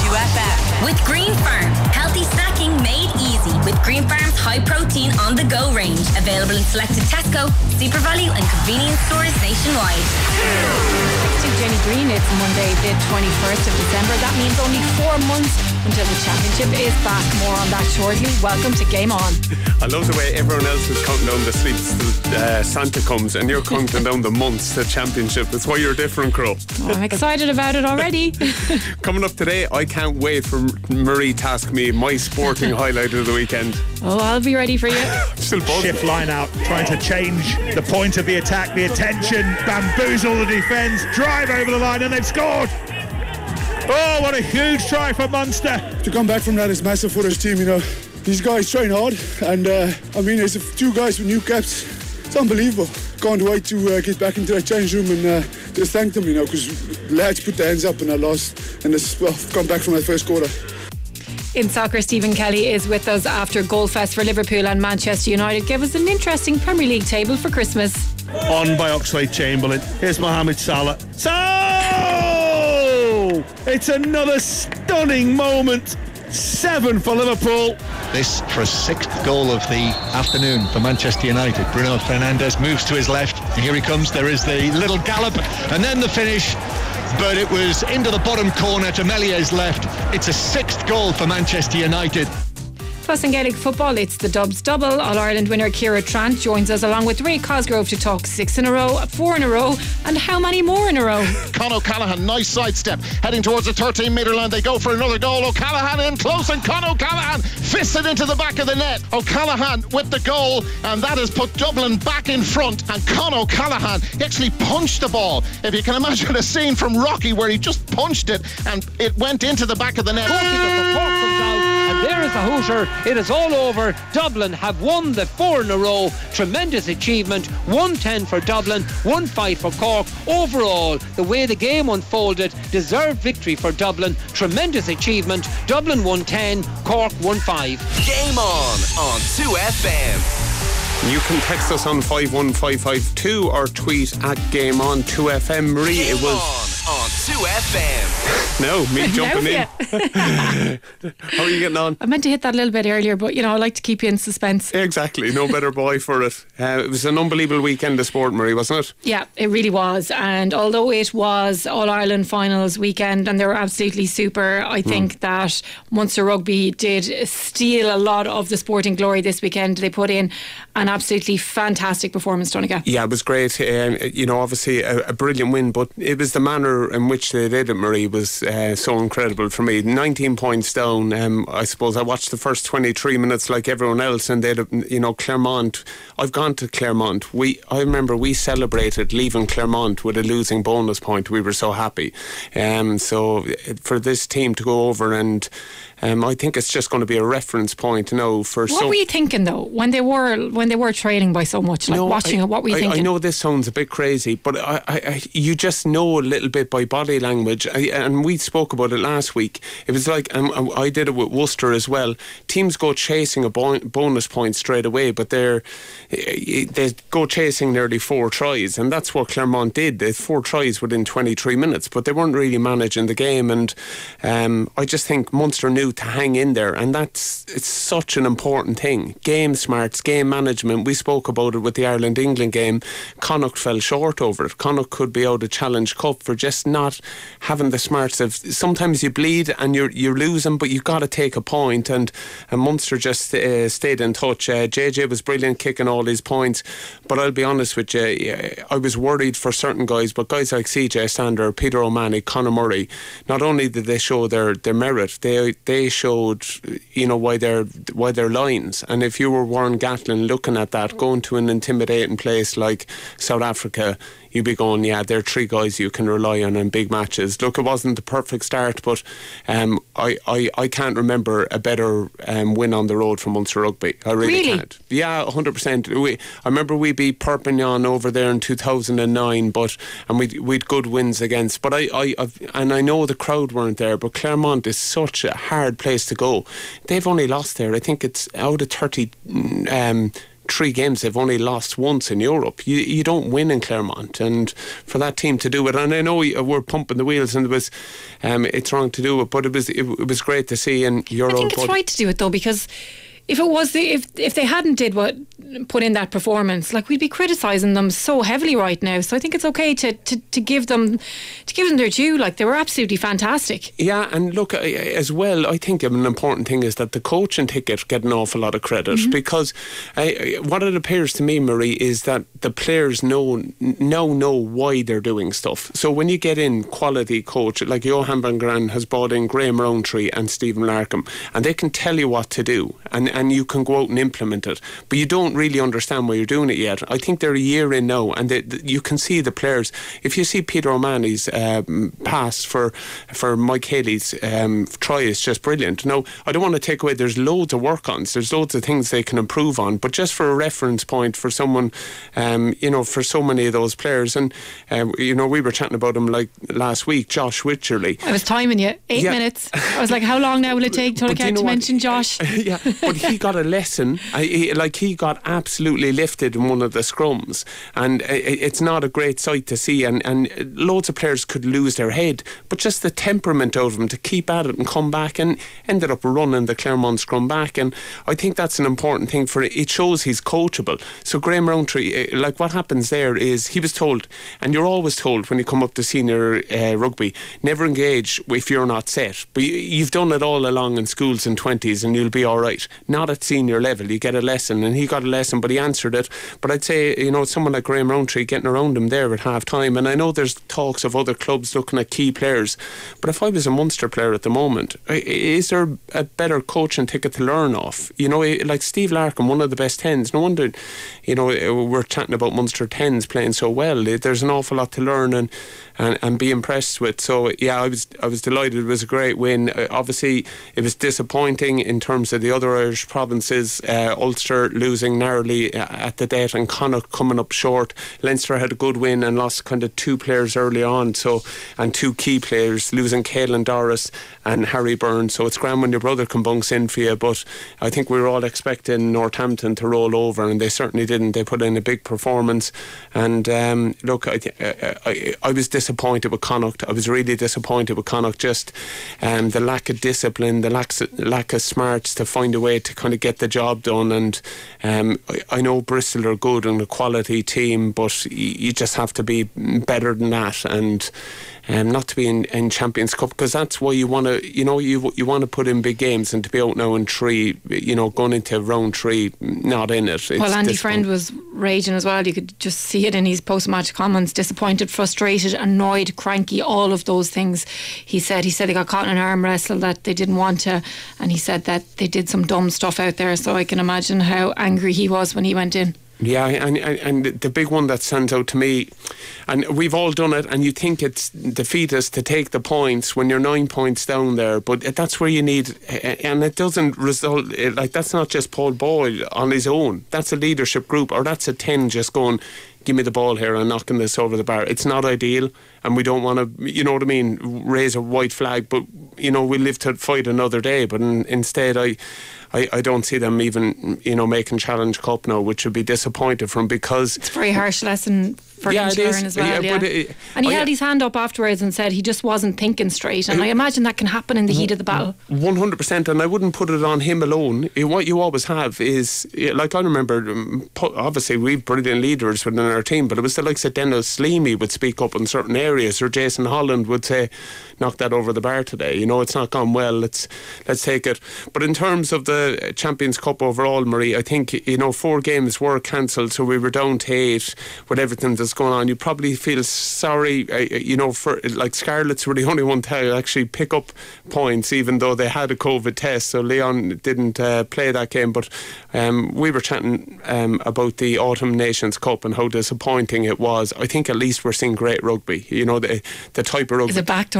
2FM. With Green Farm. Healthy snacking made easy with Green Farm's high protein on the go range. Available in selected Tesco, Super Value and convenience stores nationwide. To Jenny Green, it's Monday the 21st of December. That means only 4 months until the championship is back. More on that shortly. Welcome to Game On. I love the way everyone else is counting down the sleeps till Santa comes and you're counting down the months to championship. That's why you're different, Crow. I'm excited about it already. Coming up today, I can't wait for Marie to ask me my sporting highlight of the weekend. Oh, I'll be ready for you. Still buzzing. Shift line out, trying to change the point of the attack, the attention, bamboozle the defence, drive over the line, and they've scored. Oh, what a huge try for Munster. To come back from that is massive for his team, you know. These guys train hard, and I mean, there's 2 guys with new caps. It's unbelievable. Can't wait to get back into that change room and just thank them, you know, because lads put their hands up in that loss and just come back from that first quarter. In soccer, Stephen Kelly is with us after Goalfest for Liverpool and Manchester United. Gave us an interesting Premier League table for Christmas. On by Oxlade-Chamberlain. Here's Mohamed Salah. So it's another stunning moment. 7 for Liverpool. This for a 6th goal of the afternoon for Manchester United. Bruno Fernandes moves to his left. Here he comes. There is the little gallop and then the finish. But it was into the bottom corner to Melier's left. It's a 6th goal for Manchester United. Plus in Gaelic football, it's the Dubs double. All-Ireland winner Ciara Trant joins us along with Ray Cosgrove to talk 6 in a row, 4 in a row, and how many more in a row? Con O'Callaghan, nice sidestep, heading towards the 13-metre line. They go for another goal. O'Callaghan in close, and Con O'Callaghan fisted into the back of the net. O'Callaghan with the goal, and that has put Dublin back in front. And Con O'Callaghan actually punched the ball. If you can imagine a scene from Rocky where he just punched it and it went into the back of the net. There is the hooter. It is all over. Dublin have won the 4 in a row. Tremendous achievement. 1-10 for Dublin, 1-5 for Cork. Overall, the way the game unfolded, deserved victory for Dublin. Tremendous achievement. Dublin 1-10, Cork 1-5. Game on 2FM. You can text us on 51552 or tweet at Game On 2FM. Marie, Game it was on 2FM. No, me jumping in. How are you getting on? I meant to hit that a little bit earlier, but you know, I like to keep you in suspense. Exactly, no better boy for it. It was an unbelievable weekend of sport, Marie, wasn't it? Yeah, it really was. And although it was All-Ireland finals weekend and they were absolutely super, I think that Munster Rugby did steal a lot of the sporting glory this weekend. They put in an absolutely fantastic performance, Donegal. Yeah, it was great. You know, obviously a brilliant win, but it was the manner in which they did it, Marie, was so incredible for me. 19 points down. I suppose I watched the first 23 minutes like everyone else, and they'd, you know, Clermont. I've gone to Clermont. I remember we celebrated leaving Clermont with a losing bonus point. We were so happy. So for this team to go over and I think it's just going to be a reference point now for. What were you thinking though when they were trailing by so much? Like watching it, what were you thinking? I know this sounds a bit crazy, but you just know a little bit by body language. And we spoke about it last week. It was like I did it with Worcester as well. Teams go chasing a bonus point straight away, but they go chasing nearly 4 tries, and that's what Clermont did. They had 4 tries within 23 minutes, but they weren't really managing the game. And I just think Munster knew to hang in there, and it's such an important thing. Game smarts, game management. We spoke about it with the Ireland-England game. Connacht fell short over it. Connacht could be out of Challenge Cup for just not having the smarts of, sometimes you bleed and you're losing, but you've got to take a point, and Munster just stayed in touch. JJ was brilliant kicking all his points, but I'll be honest with you, I was worried for certain guys, but guys like CJ Stander, Peter O'Mahony, Conor Murray, not only did they show their merit, they showed, you know, why they're lions. And if you were Warren Gatlin looking at that, going to an intimidating place like South Africa, you'd be going, yeah, there are 3 guys you can rely on in big matches. Look, it wasn't the perfect start, but I can't remember a better win on the road from Munster Rugby. I really can't. Yeah, 100%. I remember we beat Perpignan over there in 2009, and we'd good wins against. But I know the crowd weren't there, but Clermont is such a hard place to go. They've only lost there, I think it's out of 30 3 games they've only lost once in Europe. You don't win in Claremont, and for that team to do it, and I know we're pumping the wheels and it's wrong to do it, but it was great to see. And I think it's right to do it though, because if it was if they hadn't put in that performance, like, we'd be criticising them so heavily right now. So I think it's okay to give them their due. Like, they were absolutely fantastic. Yeah, and look, as well, I think an important thing is that the coaching ticket get an awful lot of credit, because what it appears to me, Marie, is that the players know why they're doing stuff. So when you get in quality coach, like Johan van Gran has brought in Graham Rowntree and Stephen Larkham, and they can tell you what to do, and you can go out and implement it, but you don't really understand why you're doing it yet. I think they're a year in now, and you can see the players. If you see Peter O'Mahony's pass for Mike Haley's try, is just brilliant. Now, I don't want to take away, there's loads of work on, there's loads of things they can improve on, but just for a reference point for someone, for so many of those players, and we were chatting about him like last week, Josh Wycherley. I was timing you, 8 minutes. I was like, how long now will it take till I get to mention Josh? Yeah, but he got a lesson. He got absolutely lifted in one of the scrums, and it's not a great sight to see, and loads of players could lose their head, but just the temperament out of him to keep at it and come back, and ended up running the Claremont scrum back. And I think that's an important thing for it. It shows he's coachable. So Graham Rowntree, like, what happens there is he was told, and you're always told when you come up to senior rugby, never engage if you're not set, but you've done it all along in schools and 20s and you'll be alright. Not at senior level, you get a lesson, and he got a lesson, but he answered it. But I'd say, someone like Graham Rowntree getting around him there at half time, and I know there's talks of other clubs looking at key players, but if I was a Munster player at the moment, is there a better coaching ticket to learn off? Like Steve Larkham, one of the best 10s. No wonder, we're chatting about Munster 10s playing so well. There's an awful lot to learn and be impressed with. So yeah, I was delighted. It was a great win. Obviously it was disappointing in terms of the other Irish provinces. Ulster losing narrowly at the death, and Connacht coming up short. Leinster had a good win and lost kind of 2 players early on, and 2 key players, losing Caelan Doris and Harry Byrne. So it's grand when your brother can bunks in for you, but I think we were all expecting Northampton to roll over, and they certainly didn't. They put in a big performance, and look, I was disappointed with Connacht. I was really disappointed with Connacht, just the lack of discipline, the lack of smarts to find a way to kind of get the job done. And I know Bristol are good and a quality team, but you just have to be better than that, and not to be in Champions Cup, because that's why you want to, you want to put in big games, and to be out now in 3, going into round 3 not in it. Well, Andy Friend was raging as well. You could just see it in his post-match comments. Disappointed, frustrated, annoyed, cranky, all of those things. He said they got caught in an arm wrestle that they didn't want to, and he said that they did some dumb stuff out there, so I can imagine how angry he was when he went in. Yeah, and the big one that stands out to me, and we've all done it, and you think it's defeatist to take the points when you're 9 points down there, but that's where you need, and it doesn't result, like, that's not just Paul Boyle on his own, that's a leadership group, or that's a 10 just going, give me the ball here and knocking this over the bar. It's not ideal, and we don't want to, raise a white flag, but we live to fight another day. But instead I don't see them even making Challenge Cup now, which would be disappointed from, because it's a very harsh lesson for him to learn as well. And he held his hand up afterwards and said he just wasn't thinking straight, and I imagine that can happen in the heat of the battle. 100%, and I wouldn't put it on him alone. What you always have is, like, I remember, obviously we've brilliant leaders within our team, but it was the likes of Dennis Sleamy would speak up in certain areas, or Jason Holland would say, knock that over the bar today, it's not gone well, let's take it. But in terms of the Champions Cup overall, Marie, I think 4 games were cancelled, so we were down to 8 with everything that's going on. You probably feel sorry, for, like, Scarlets were the only one to actually pick up points, even though they had a COVID test, so Leon didn't play that game. But we were chatting about the Autumn Nations Cup and how disappointing it was. I think at least we're seeing great rugby, the type of rugby. Is it back, Donegal?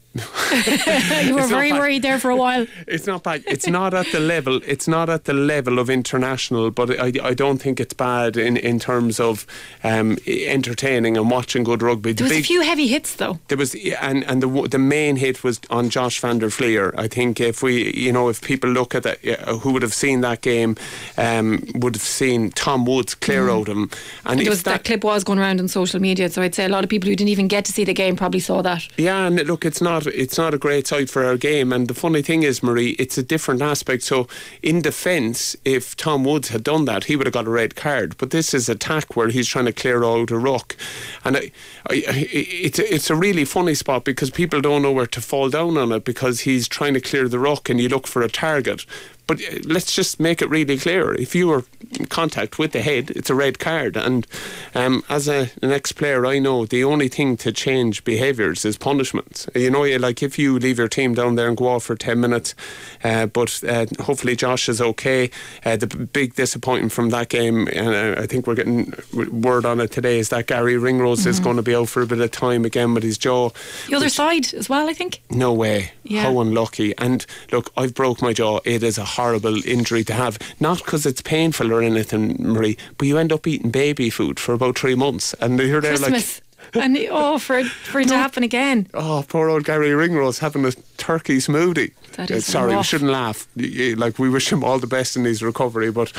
You were very worried there for a while. It's not bad. It's not at the level. It's not at the level of international, but I don't think it's bad in terms of entertaining and watching good rugby. There was a few heavy hits though. There was, and the main hit was on Josh van der Fleer. I think if people look at that, who would have seen that game, would have seen Tom Woods clear out him. And that clip was going around on social media, so I'd say a lot of people who didn't even get to see the game probably saw that. Yeah, and look, it's not a great sight for our game. And the funny thing is, Marie, it's a different aspect. So in defence, if Tom Woods had done that, he would have got a red card. But this is attack where he's trying to clear out a ruck, and it's a really funny spot because people don't know where to fall down on it because he's trying to clear the ruck and you look for a target. But let's just make it really clear. If you were in contact with the head, it's a red card. And as an ex-player, I know the only thing to change behaviours is punishments. Like if you leave your team down there and go off for 10 minutes, but hopefully Josh is okay. The big disappointment from that game, and I think we're getting word on it today, is that Gary Ringrose is going to be out for a bit of time again with his jaw. The other side as well, I think. No way. Yeah. How unlucky. And look, I've broke my jaw. It is a horrible injury to have, not because it's painful or anything, Marie, but you end up eating baby food for about 3 months and you're there Christmas. And for it to happen again. Oh, poor old Gary Ringrose having a turkey smoothie. That is sorry, rough. we shouldn't laugh. Like, we wish him all the best in his recovery, but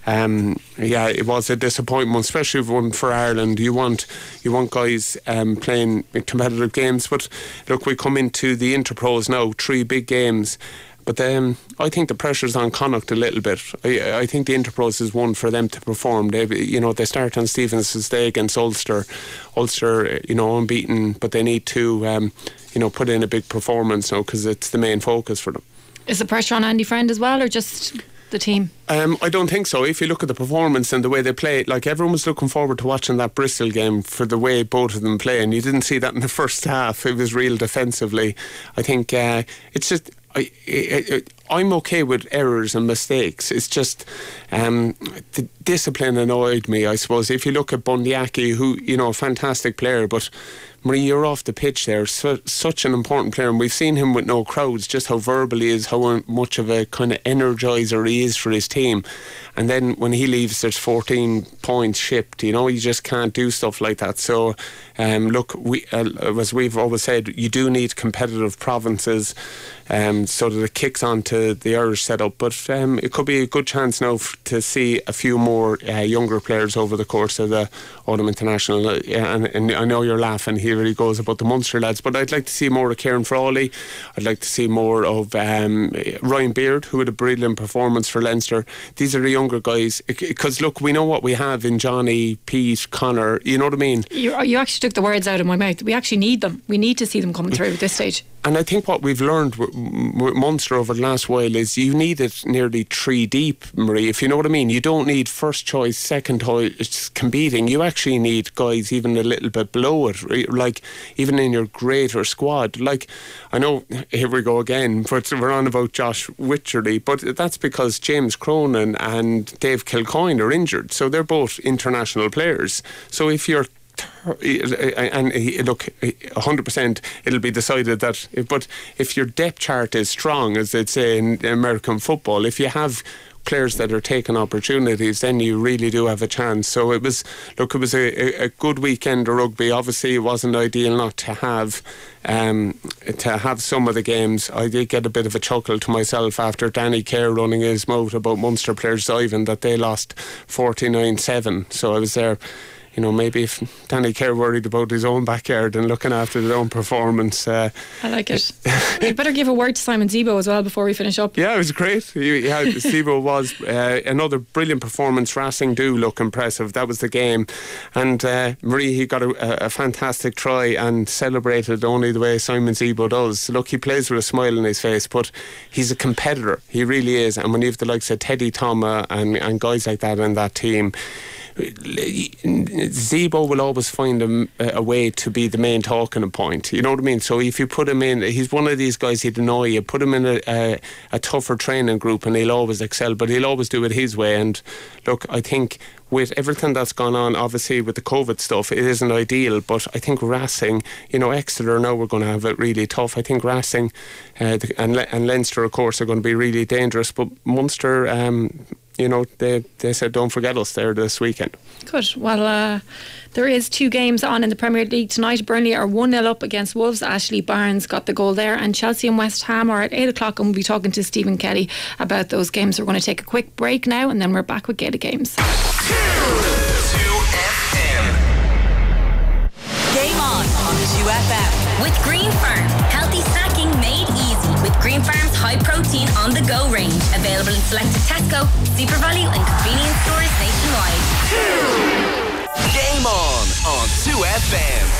yeah, it was a disappointment, especially one for Ireland. You want guys playing competitive games, but look, we come into the Interpros now, 3 big games. But I think the pressure's on Connacht a little bit. I think the Interpros is one for them to perform. They start on Stevenson's Day against Ulster. Ulster, unbeaten, but they need to, put in a big performance now because it's the main focus for them. Is the pressure on Andy Friend as well, or just the team? I don't think so. If you look at the performance and the way they play, like everyone was looking forward to watching that Bristol game for the way both of them play, and you didn't see that in the first half. It was real defensively. I think it's just... I'm okay with errors and mistakes. It's just the discipline annoyed me, I suppose. If you look at Bundyaki, who, a fantastic player, but Marie, you're off the pitch there, such an important player, and we've seen him with no crowds, just how verbal he is, how much of a kind of energiser he is for his team. And then when he leaves, there's 14 points shipped. You just can't do stuff like that. So look, as we've always said, you do need competitive provinces so that it kicks on to the Irish setup. But it could be a good chance now to see a few more younger players over the course of the Autumn International. And I know you're laughing, here he goes about the Munster lads, but I'd like to see more of Kieran Frawley. I'd like to see more of Ryan Beard, who had a brilliant performance for Leinster. These are the younger guys, because look, we know what we have in Johnny, Pete, Connor, you know what I mean? You actually took the words out of my mouth. We actually need them. We need to see them coming through at this stage. And I think what we've learned with Munster over the last while is you need it nearly 3 deep, Marie, if you know what I mean. You don't need first choice, second choice competing. You actually need guys even a little bit below it, like even in your greater squad. Like, I know, here we go again, but we're on about Josh Wycherley, but that's because James Cronin and Dave Kilcoyne are injured, so they're both international players. So if you're look, 100% it'll be decided that, but if your depth chart is strong, as they'd say in American football, if you have players that are taking opportunities, then you really do have a chance. So it was a good weekend of rugby. Obviously it wasn't ideal not to have some of the games. I did get a bit of a chuckle to myself after Danny Kerr running his mouth about Munster players diving, that they lost 49-7. So I was there, maybe if Danny Kerr worried about his own backyard and looking after their own performance. I like it. You better give a word to Simon Zebo as well before we finish up. Yeah, it was great. Zebo was another brilliant performance. Racing do look impressive. That was the game. And Marie, he got a fantastic try and celebrated only the way Simon Zebo does. Look, he plays with a smile on his face, but he's a competitor. He really is. And when you have the likes of Teddy Thomas and guys like that in that team, Zebo will always find a way to be the main talking point. You know what I mean? So if you put him in, he's one of these guys he'd annoy you. Put him in a tougher training group and he'll always excel, but he'll always do it his way. And look, I think with everything that's gone on, obviously with the COVID stuff, it isn't ideal. But I think Racing, Exeter now we're going to have it really tough. I think Racing and Leinster, of course, are going to be really dangerous. But Munster, they said don't forget us there this weekend. Good. Well, there is 2 games on in the Premier League tonight. Burnley are 1-0 up against Wolves. Ashley Barnes got the goal there. And Chelsea and West Ham are at 8 o'clock, and we'll be talking to Stephen Kelly about those games. We're going to take a quick break now, and then we're back with Gaelic Games. 2FM. Game on 2FM. With Green Farm, healthy snacking made easy with Green Farm's high protein on the go range. Available in selected Tesco, Super Value and convenience stores nationwide. Game on 2FM.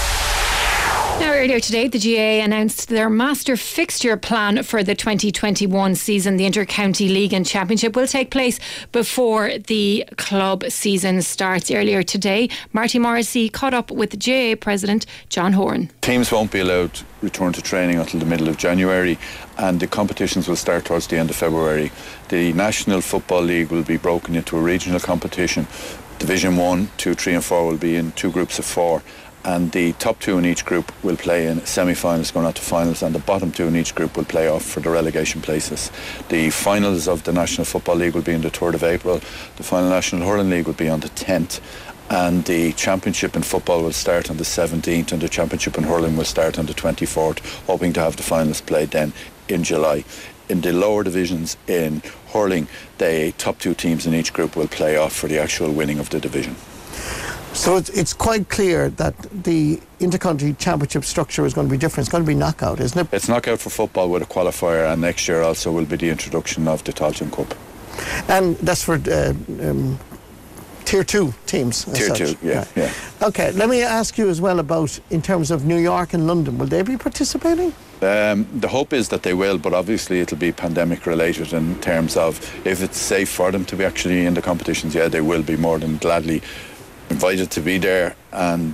Now, earlier today, the GAA announced their master fixture plan for the 2021 season. The Inter-County League and Championship will take place before the club season starts. Earlier today, Marty Morrissey caught up with GAA President John Horan. Teams won't be allowed to return to training until the middle of January, and the competitions will start towards the end of February. The National Football League will be broken into a regional competition. Division 1, 2, 3 and 4 will be in 2 groups of 4. And the top 2 in each group will play in semi-finals going on to finals, and the bottom 2 in each group will play off for the relegation places. The finals of the National Football League will be on the 3rd of April, the final National Hurling League will be on the 10th, and the Championship in football will start on the 17th, and the Championship in hurling will start on the 24th, hoping to have the finals played then in July. In the lower divisions in hurling, the top 2 teams in each group will play off for the actual winning of the division. So it's quite clear that the Intercounty Championship structure is going to be different. It's going to be knockout, isn't it? It's knockout for football with a qualifier, and next year also will be the introduction of the Tailteann Cup. And that's for Tier 2 teams. Tier 2, yeah. Okay, let me ask you as well about, in terms of New York and London, will they be participating? The hope is that they will, but obviously it'll be pandemic related in terms of if it's safe for them to be actually in the competitions. Yeah, they will be more than gladly invited to be there, and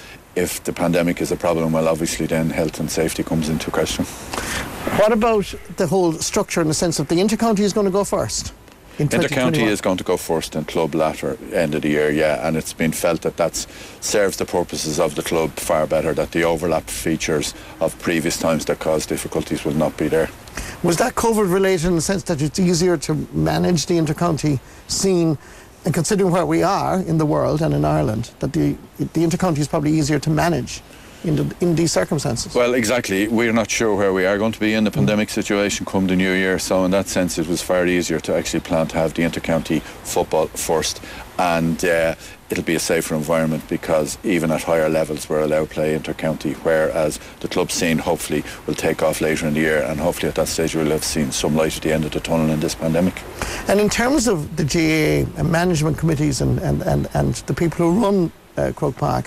if the pandemic is a problem, well, obviously then health and safety comes into question. What about the whole structure in the sense that the Intercounty is going to go first? Intercounty is going to go first and club latter end of the year, yeah, and it's been felt that serves the purposes of the club far better, that the overlap features of previous times that caused difficulties will not be there. Was that COVID related in the sense that it's easier to manage the Intercounty scene? And considering where we are in the world and in Ireland, that the Intercounty is probably easier to manage in these circumstances. Well, exactly. We're not sure where we are going to be in the pandemic situation come the new year, so in that sense it was far easier to actually plan to have the Intercounty football first, and it'll be a safer environment because even at higher levels we're allowed to play Intercounty, whereas the club scene hopefully will take off later in the year, and hopefully at that stage we'll have seen some light at the end of the tunnel in this pandemic. And in terms of the GAA and management committees and the people who run Croke Park,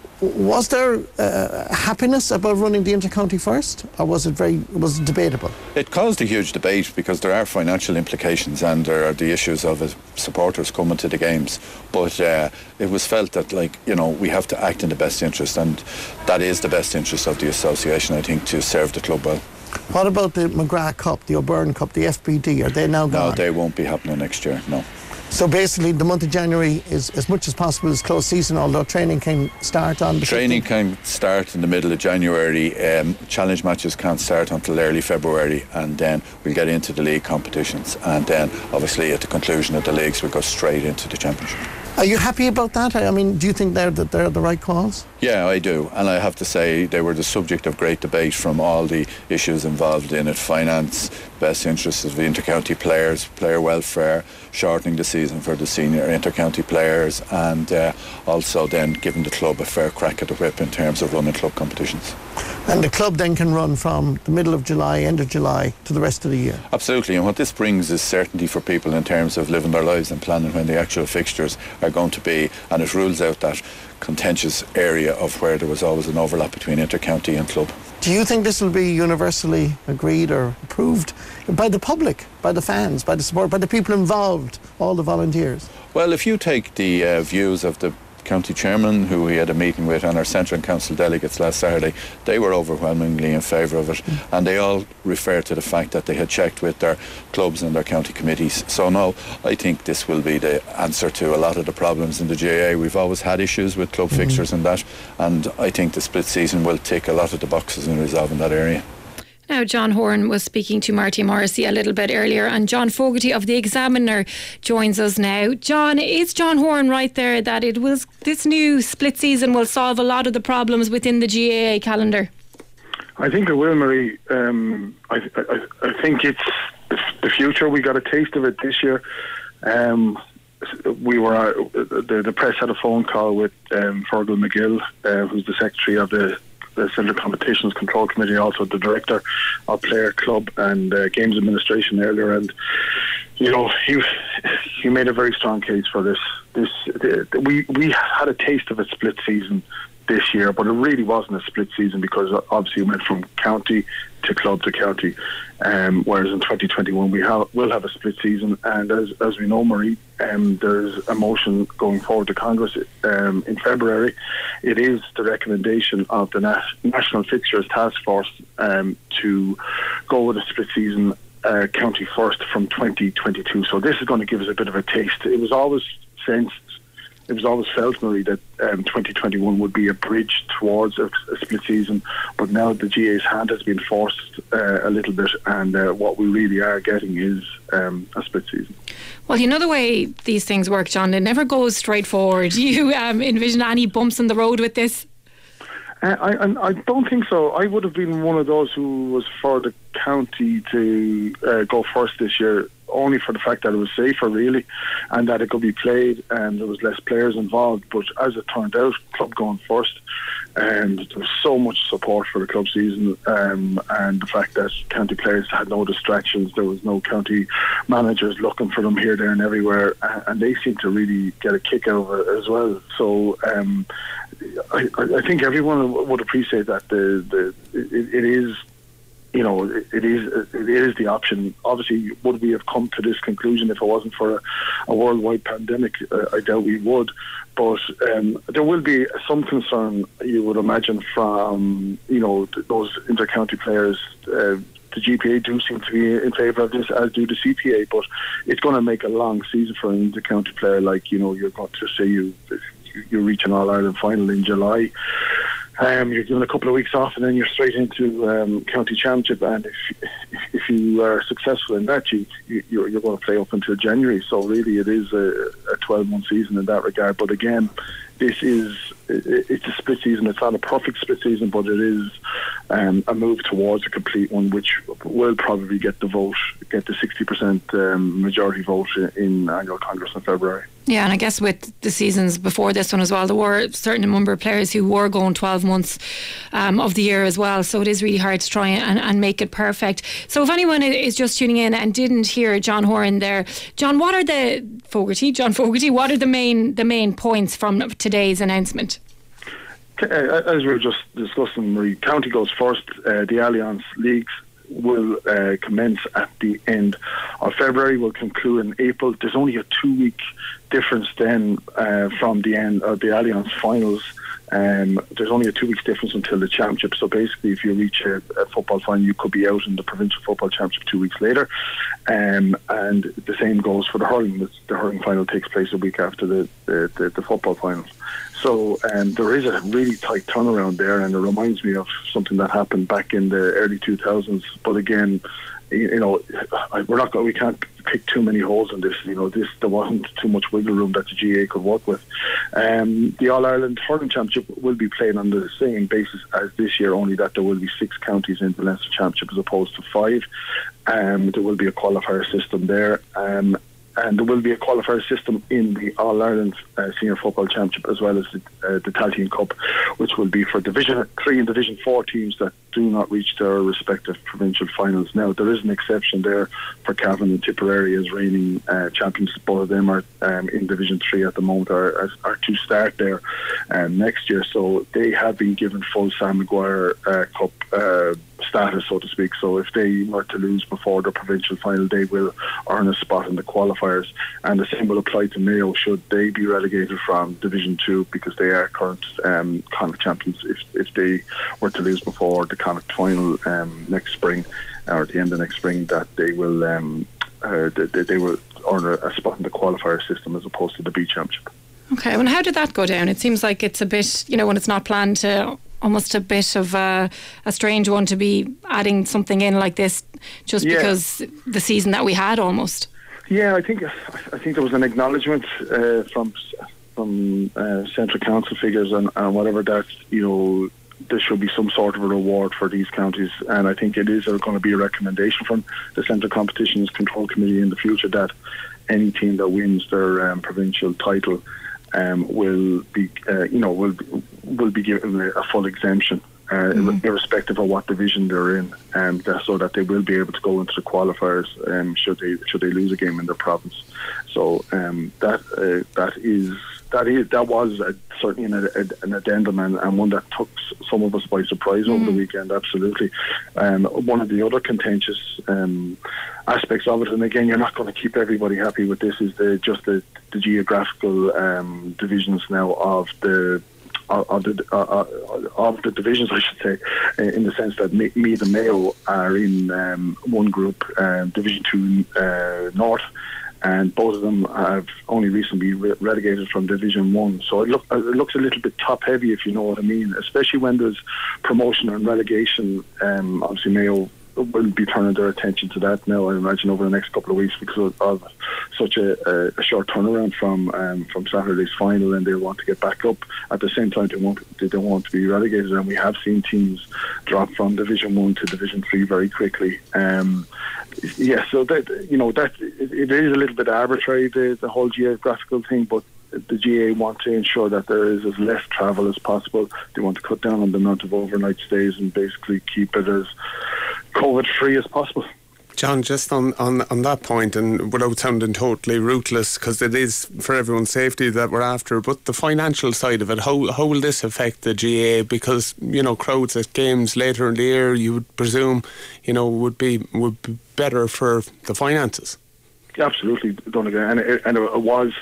was there happiness about running the Intercounty first, or was it debatable? It caused a huge debate because there are financial implications and there are the issues of supporters coming to the games. But it was felt that, we have to act in the best interest, and that is the best interest of the association, I think, to serve the club well. What about the McGrath Cup, the O'Byrne Cup, the FBD? Are they now gone? No, they won't be happening next year, no. So basically the month of January is as much as possible as closed season, although training can start on the 15th. Training can start in the middle of January. Challenge matches can't start until early February, and then we'll get into the league competitions, and then obviously at the conclusion of the leagues we'll go straight into the championship. Are you happy about that? I mean, do you think they're the right calls? Yeah, I do. And I have to say they were the subject of great debate from all the issues involved in it. Finance, best interests of the inter-county players, player welfare, shortening the season for the senior inter-county players, and also then giving the club a fair crack at the whip in terms of running club competitions. And the club then can run from the middle of July, end of July, to the rest of the year. Absolutely, and what this brings is certainty for people in terms of living their lives and planning when the actual fixtures are going to be, and it rules out that contentious area of where there was always an overlap between inter-county and club. Do you think this will be universally agreed or approved by the public, by the fans, by the support, by the people involved, all the volunteers? Well, if you take the views of the county chairman, who we had a meeting with, and our centre and council delegates last Saturday. They were overwhelmingly in favour of it, and they all referred to the fact that they had checked with their clubs and their county committees. So no, I think this will be the answer to a lot of the problems in the GAA. We've always had issues with club fixtures and that, and I think the split season will tick a lot of the boxes in resolving that area. Now, John Horan was speaking to Marty Morrissey a little bit earlier, and John Fogarty of The Examiner joins us now. John, is John Horan right there that this new split season will solve a lot of the problems within the GAA calendar? I think it will, Marie. I think it's the future. We got a taste of it this year. We were the press had a phone call with Fergal McGill, who's the secretary of the Central Competitions Control Committee, also the director of Player Club and Games Administration earlier, and he made a very strong case for this. We had a taste of a split season this year, but it really wasn't a split season because obviously it went from county to club to county, whereas in 2021 we'll have a split season, and as we know, Marie, there's a motion going forward to Congress in February. It is the recommendation of the National Fixtures Task Force to go with a split season county first from 2022. So this is going to give us a bit of a taste. It was always felt, Marie, that 2021 would be a bridge towards a split season, but now the GA's hand has been forced a little bit, and what we really are getting is a split season. Well, you know the way these things work, John, it never goes straight forward. Do you envision any bumps in the road with this? I don't think so. I would have been one of those who was for the county to go first this year, only for the fact that it was safer, really, and that it could be played and there was less players involved. But as it turned out, club going first, and there was so much support for the club season, and the fact that county players had no distractions. There was no county managers looking for them here, there and everywhere, and they seemed to really get a kick out of it as well. So I think everyone would appreciate that it is, you know, it is the option. Obviously, would we have come to this conclusion if it wasn't for a worldwide pandemic? I doubt we would. But there will be some concern, you would imagine, from, you know, those inter-county players. The GPA do seem to be in favour of this, as do the CPA. But it's going to make a long season for an inter-county player. Like, you know, you're going to say you reach an All-Ireland final in July. You're given a couple of weeks off, and then you're straight into county championship. And if you are successful in that, you're going to play up until January. So really, it is a 12-month season in that regard. But again, it's a split season. It's not a perfect split season, but it is a move towards a complete one, which will probably get the 60% majority vote in annual Congress in February. Yeah, and I guess with the seasons before this one as well, there were a certain number of players who were going 12 months of the year as well. So it is really hard to try and make it perfect. So if anyone is just tuning in and didn't hear John Horan there, John, what are the main points from today's announcement? As we were just discussing, Marie, county goes first. The Alliance Leagues will commence at the end of February, will conclude in April. There's only a 2-week difference then from the end of the Alliance finals. There's only a 2 weeks difference until the championship. So basically, if you reach a football final, you could be out in the provincial football championship 2 weeks later. And the same goes for the hurling. The hurling final takes place a week after the football finals. So there is a really tight turnaround there, and it reminds me of something that happened back in the early 2000s. But again, you know, we can't pick too many holes in this. You know, there wasn't too much wiggle room that the GAA could work with. The All Ireland Hurling Championship will be played on the same basis as this year, only that there will be 6 counties in the Leinster Championship as opposed to 5. There will be a qualifier system there. And there will be a qualifier system in the All-Ireland Senior Football Championship, as well as the Tailteann Cup, which will be for Division 3 and Division 4 teams that do not reach their respective provincial finals. Now, there is an exception there for Cavan and Tipperary as reigning champions. Both of them are in Division 3 at the moment, are to start there next year. So they have been given full Sam Maguire Cup status, so to speak. So if they were to lose before the provincial final, they will earn a spot in the qualifiers, and the same will apply to Mayo should they be relegated from Division 2, because they are current Connacht champions. If they were to lose before the Connacht final next spring, or at the end of next spring, that they will they will earn a spot in the qualifier system as opposed to the B Championship. Okay, well, how did that go down? It seems like it's a bit, when it's not planned, to almost a bit of a strange one to be adding something in like this just because the season that we had almost. Yeah, I think there was an acknowledgement from Central Council figures and whatever that, there should be some sort of a reward for these counties, and I think it is going to be a recommendation from the Central Competitions Control Committee in the future that any team that wins their provincial title will be given a full exemption, irrespective of what division they're in, so that they will be able to go into the qualifiers should they lose a game in their province. So that was certainly an addendum and one that took some of us by surprise over the weekend. Absolutely. One of the other contentious aspects of it, and again, you're not going to keep everybody happy with this, is the geographical divisions now of the divisions, I should say, in the sense that Meath and Mayo are in one group, Division 2 North, and both of them have only recently relegated from Division 1. So it looks a little bit top-heavy, if you know what I mean, especially when there's promotion and relegation. Obviously, Mayo will be turning their attention to that now, I imagine, over the next couple of weeks because of such a short turnaround from Saturday's final, and they want to get back up. At the same time, they don't want to be relegated, and we have seen teams drop from Division 1 to Division 3 very quickly. So that it is a little bit arbitrary, the whole geographical thing, but the GA want to ensure that there is as less travel as possible. They want to cut down on the amount of overnight stays and basically keep it as COVID-free as possible. John, just on that point, and without sounding totally ruthless, because it is for everyone's safety that we're after, but the financial side of it, how will this affect the GAA? Because, crowds at games later in the year, you would presume, would be better for the finances. Absolutely, Donegal, and it was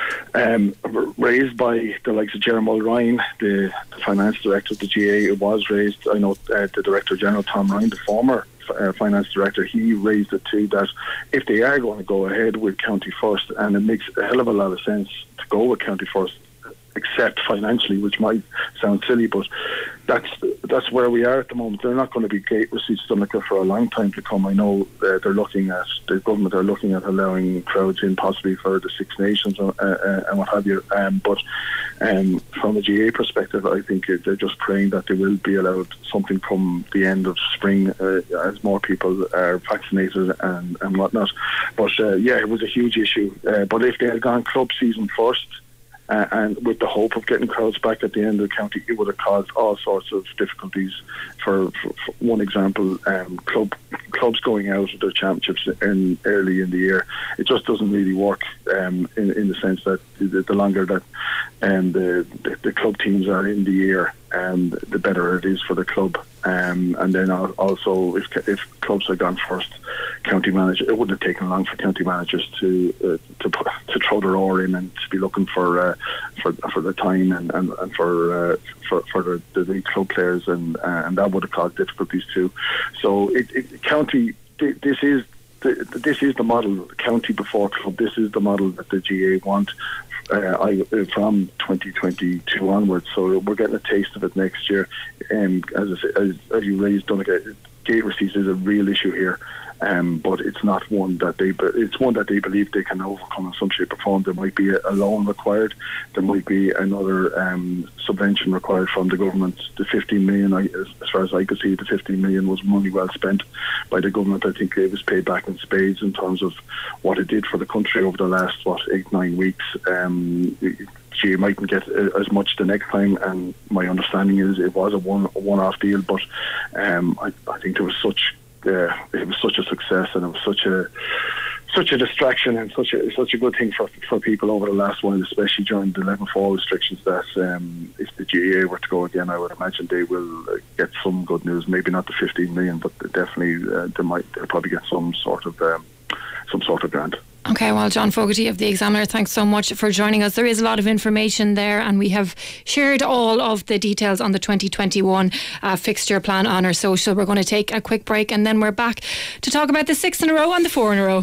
raised by the likes of Jeremy Ryan, the finance director of the GAA. It was raised. I know the Director General Tom Ryan, the former finance director, he raised it too, that if they are going to go ahead with County First, and it makes a hell of a lot of sense to go with County First, except financially, which might sound silly, but that's where we are at the moment. They're not going to be gate receipts Donegal for a long time to come. I know the government are looking at allowing crowds in possibly for the Six Nations and what have you, but from a GA perspective, I think they're just praying that they will be allowed something come the end of spring as more people are vaccinated and whatnot. But it was a huge issue, but if they had gone club season first, and with the hope of getting crowds back at the end of the county, it would have caused all sorts of difficulties. For one example, clubs going out of their championships early in the year, it just doesn't really work in the sense that the longer that the club teams are in the year, the better it is for the club. And then also, if clubs had gone first, county manager, it wouldn't have taken long for county managers to throw their oar in and to be looking for the time and for the club players, and that would have caused difficulties too. So county, this is the model, county before club. This is the model that the GA want from 2022 onwards. So we're getting a taste of it next year. As you raised, Donegal, gate receipts is a real issue here. But it's not one that it's one that they believe they can overcome in some shape or form. There might be a loan required. There might be another subvention required from the government. The 15 million, as far as I could see, the 15 million was money well spent by the government. I think it was paid back in spades in terms of what it did for the country over the last 8-9 weeks. She mightn't get as much the next time, and my understanding is it was a one-off deal. But I think there was such. It was such a success, and it was such such a distraction and such a good thing for people over the last while, especially during the 11-4 restrictions, that if the GAA were to go again, I would imagine they will get some good news. Maybe not the 15 million, but definitely they'll probably get some sort of grant. Okay, well, John Fogarty of the Examiner, thanks so much for joining us. There is a lot of information there, and we have shared all of the details on the 2021 fixture plan on our social. We're going to take a quick break, and then we're back to talk about the 6 in a row and the 4 in a row.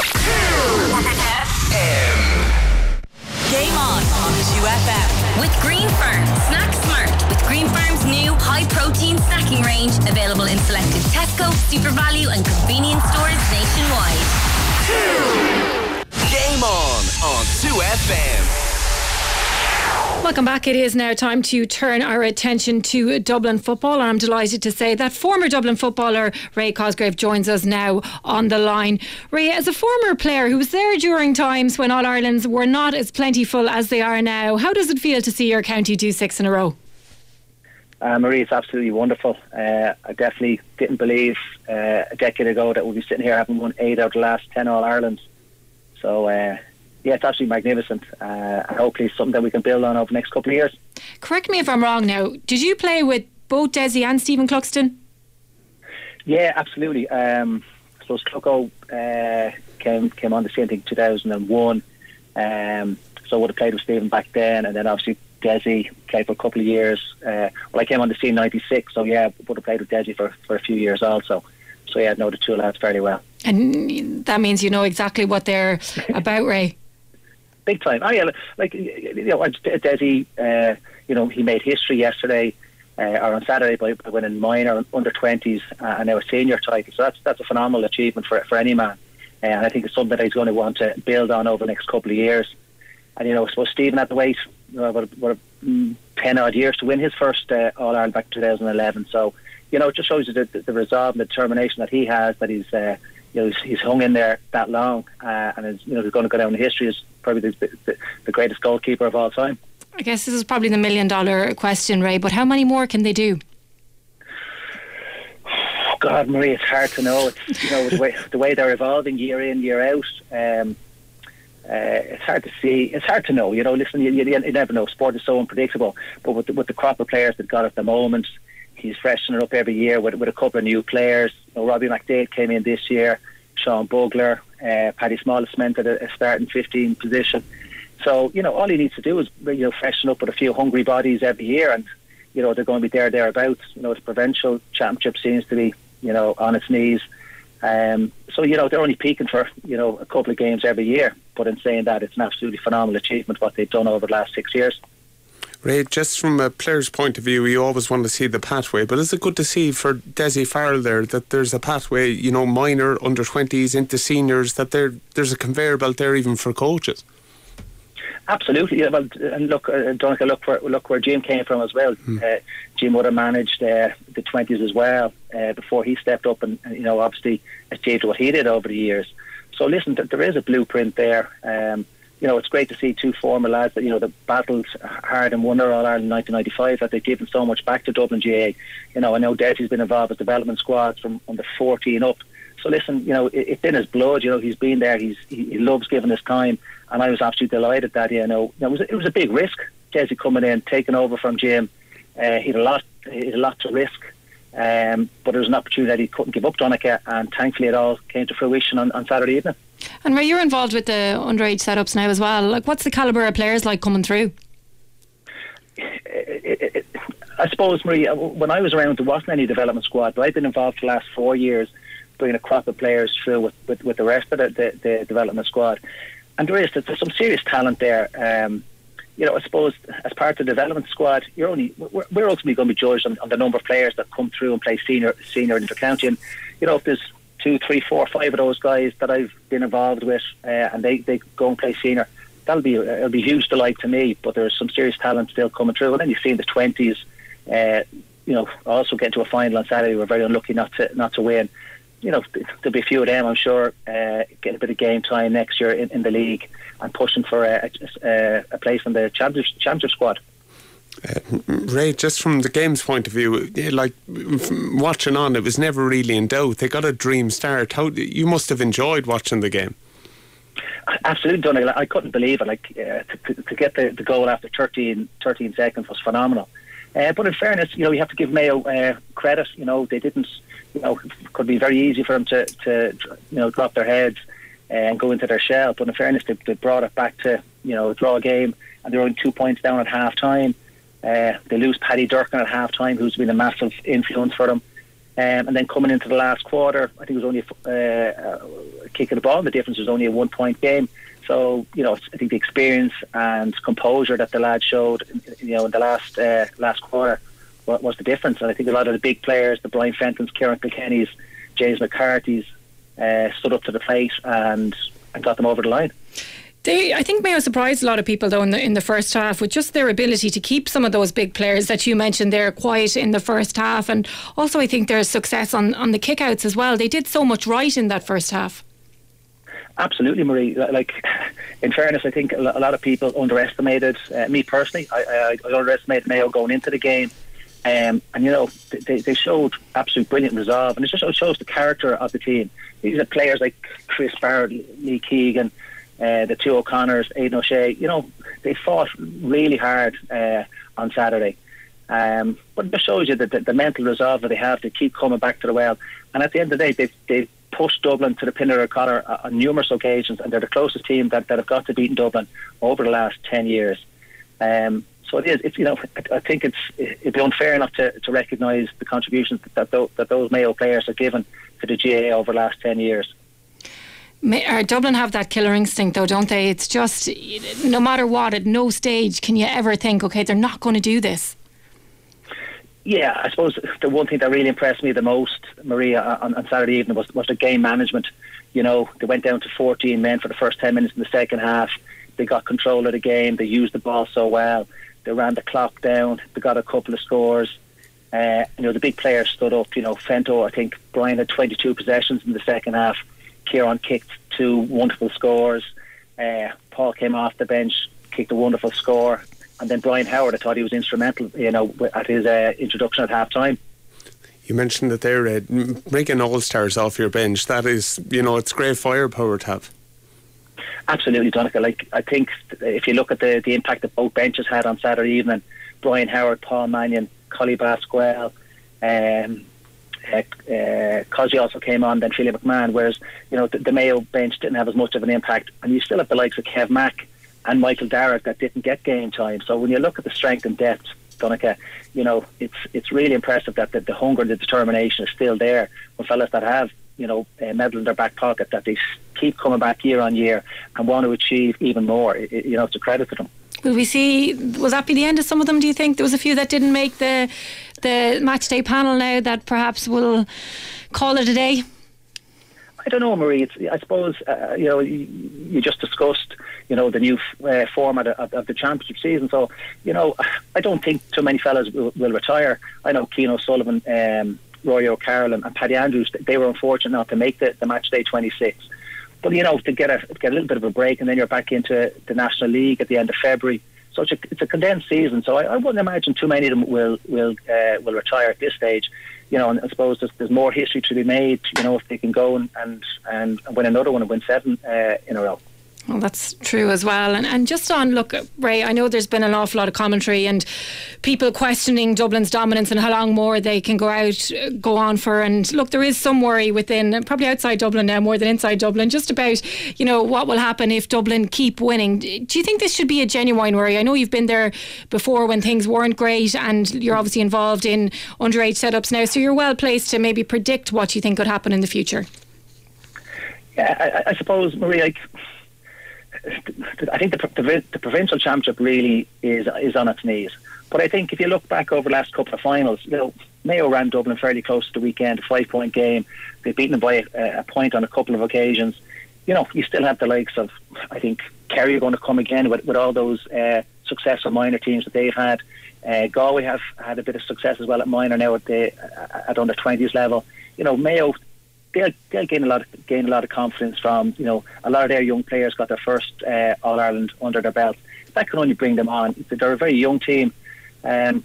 Game on 2FM. With Green Farm, snack smart with Green Farm's new high-protein snacking range, available in selected Tesco, Super Value and convenience stores nationwide. Game on 2FM. Welcome back. It is now time to turn our attention to Dublin football, and I'm delighted to say that former Dublin footballer Ray Cosgrave joins us now on the line. Ray, as a former player who was there during times when All-Irelands were not as plentiful as they are now, how does it feel to see your county do 6 in a row? Marie, it's absolutely wonderful. I definitely didn't believe a decade ago that we'd be sitting here having won 8 out of the last 10 All-Irelands. So, yeah, it's absolutely magnificent. And hopefully it's something that we can build on over the next couple of years. Correct me if I'm wrong now. Did you play with both Dessie and Stephen Cluxton? Yeah, absolutely. I suppose Clucko came on the scene, I think, 2001. So I would have played with Stephen back then, and then obviously Dessie played for a couple of years. I came on the scene in 96, so yeah, would have played with Dessie for a few years also. So yeah, I know the two lads fairly well. And that means you know exactly what they're about, Ray? Big time. Oh yeah, like, you know, Dessie, you know, he made history yesterday, or on Saturday, by winning minor under 20s and now a senior title. So that's a phenomenal achievement for any man. And I think it's something that he's going to want to build on over the next couple of years. And, you know, I suppose Stephen had to wait what 10 odd years to win his first All-Ireland back in 2011. So, you know, it just shows you the resolve and the determination that he has, that he's, you know, he's hung in there that long, and is, you know, he's going to go down in history as probably the greatest goalkeeper of all time. I guess this is probably the $1 million question, Ray, but how many more can they do? God, Marie, it's hard to know. It's, you know, the way they're evolving year in, year out. It's hard to see. It's hard to know. You know, listen, you never know. Sport is so unpredictable. But with the crop of players they've got at the moment, he's freshening up every year with a couple of new players. You know, Robbie McDade came in this year. Sean Bugler, Paddy Small cemented a starting 15 position. So, you know, all he needs to do is, you know, freshen up with a few hungry bodies every year, and, you know, they're going to be thereabouts. You know, the provincial championship seems to be, you know, on its knees. So, you know, they're only peaking for, you know, a couple of games every year. But in saying that, it's an absolutely phenomenal achievement what they've done over the last 6 years. Ray, just from a player's point of view, you always want to see the pathway, but is it good to see for Dessie Farrell there that there's a pathway, you know, minor, under 20s, into seniors, that there's a conveyor belt there even for coaches? Absolutely, yeah. Well, and look, Donica, look where Jim came from as well. Jim would have managed the 20s as well before he stepped up and, you know, obviously achieved what he did over the years. So listen, there is a blueprint there. You know, it's great to see two former lads that, you know, that battled hard and won their All-Ireland in 1995, that they've given so much back to Dublin GAA. You know, I know Dessie's been involved with development squads from under 14 up. So listen, you know, it's in his blood. You know, he's been there. He loves giving his time, and I was absolutely delighted that, you know, it was a big risk. Dessie coming in, taking over from Jim. He had a lot to risk, but there was an opportunity that he couldn't give up, Donica, and thankfully it all came to fruition on Saturday evening. And Ray, you're involved with the underage setups now as well. Like, what's the calibre of players like coming through? I suppose, Marie, when I was around, there wasn't any development squad, but I've been involved for the last 4 years, bringing a crop of players through with the rest of the development squad. And there's some serious talent there. You know, I suppose as part of the development squad, we're ultimately going to be judged on the number of players that come through and play senior intercounty. And, you know, if there's 2, 3, 4, 5 of those guys that I've been involved with, and they go and play senior, it'll be a huge delight to me. But there's some serious talent still coming through. And then you see in the 20s, you know, also getting to a final on Saturday. We're very unlucky not to win. You know, there'll be a few of them, I'm sure, getting a bit of game time next year in the league and pushing for a place in the championship squad. Ray, just from the game's point of view, like watching on, it was never really in doubt. They got a dream start. You must have enjoyed watching the game. Absolutely, Donegal. I couldn't believe it. Like to get the goal after 13 seconds was phenomenal. But in fairness, you have to give Mayo credit. They didn't. It could be very easy for them to drop their heads and go into their shell. But in fairness, they brought it back to a draw game, and they're only 2 points down at half time. They lose Paddy Durkin at half time, who's been a massive influence for them. And then coming into the last quarter, I think it was only a kick of the ball, and the difference was only a 1 point game. So, I think the experience and composure that the lads showed, in the last quarter was the difference. And I think a lot of the big players, the Brian Fentons, Kieran Kilkenny's, James McCarthy's, stood up to the plate and got them over the line. I think Mayo surprised a lot of people though in the first half with just their ability to keep some of those big players that you mentioned there quiet in the first half, and also I think their success on the kickouts as well. They did so much right in that first half. Absolutely, Marie. Like, in fairness, I think a lot of people underestimated me personally. I underestimated Mayo going into the game, and they showed absolute brilliant resolve, and it just shows the character of the team. These are players like Chris Barrett, Lee Keegan, the two O'Connors, Aidan O'Shea. They fought really hard on Saturday. But it just shows you the mental resolve that they have to keep coming back to the well. And at the end of the day, they've pushed Dublin to the pin of their collar on numerous occasions, and they're the closest team that have got to beating Dublin over the last 10 years. So it is. I think it'd be unfair enough to recognise the contributions that those Mayo players have given to the GAA over the last 10 years. Dublin have that killer instinct though, don't they? It's just, no matter what, at no stage can you ever think, okay, they're not going to do this. Yeah, I suppose the one thing that really impressed me the most, Maria, on Saturday evening was the game management. They went down to 14 men for the first 10 minutes in the second half. They got control of the game. They used the ball so well. They ran the clock down. They got a couple of scores. The big players stood up. Fento, I think Brian had 22 possessions in the second half. Kieran kicked 2 wonderful scores. Paul came off the bench, kicked a wonderful score. And then Brian Howard, I thought he was instrumental, at his introduction at half-time. You mentioned that they're making all-stars off your bench. That is, it's great firepower to have. Absolutely, Donegal. I think if you look at the impact that both benches had on Saturday evening, Brian Howard, Paul Mannion, Collie Basquel, Cosy also came on, then Philly McMahon, whereas the Mayo bench didn't have as much of an impact. And you still have the likes of Kev Mack and Michael Darragh that didn't get game time. So when you look at the strength and depth, Donegal, it's really impressive that the hunger and the determination is still there with fellas that have medal in their back pocket, that they keep coming back year on year and want to achieve even more. It's a credit to them. Will we see, will that be the end of some of them, do you think? There was a few that didn't make the match day panel now that perhaps will call it a day? I don't know, Marie. I suppose you just discussed the new format of the championship season. So I don't think too many fellas will retire. I know Keane O'Sullivan, Rory O'Carroll, and Paddy Andrews. They were unfortunate not to make the match day 26. But to get a little bit of a break, and then you're back into the National League at the end of February. So it's a condensed season. So I wouldn't imagine too many of them will retire at this stage. And I suppose there's more history to be made. If they can go and win another one and win 7 in a row. Well, that's true as well. And just on, look, Ray, I know there's been an awful lot of commentary and people questioning Dublin's dominance and how long more they can go on for. And look, there is some worry within, probably outside Dublin now more than inside Dublin, just about, what will happen if Dublin keep winning. Do you think this should be a genuine worry? I know you've been there before when things weren't great, and you're obviously involved in underage setups now, so you're well placed to maybe predict what you think could happen in the future. Yeah, I suppose, Marie, I think the provincial championship really is on its knees. But I think if you look back over the last couple of finals, Mayo ran Dublin fairly close to the weekend, a 5-point game. They've beaten them by a point on a couple of occasions. You still have the likes of, I think, Kerry are going to come again with all those successful minor teams that they've had. Galway have had a bit of success as well at minor now at under 20s level. Mayo, they'll gain a lot of confidence from, a lot of their young players got their first All-Ireland under their belt. That can only bring them on. They're a very young team. This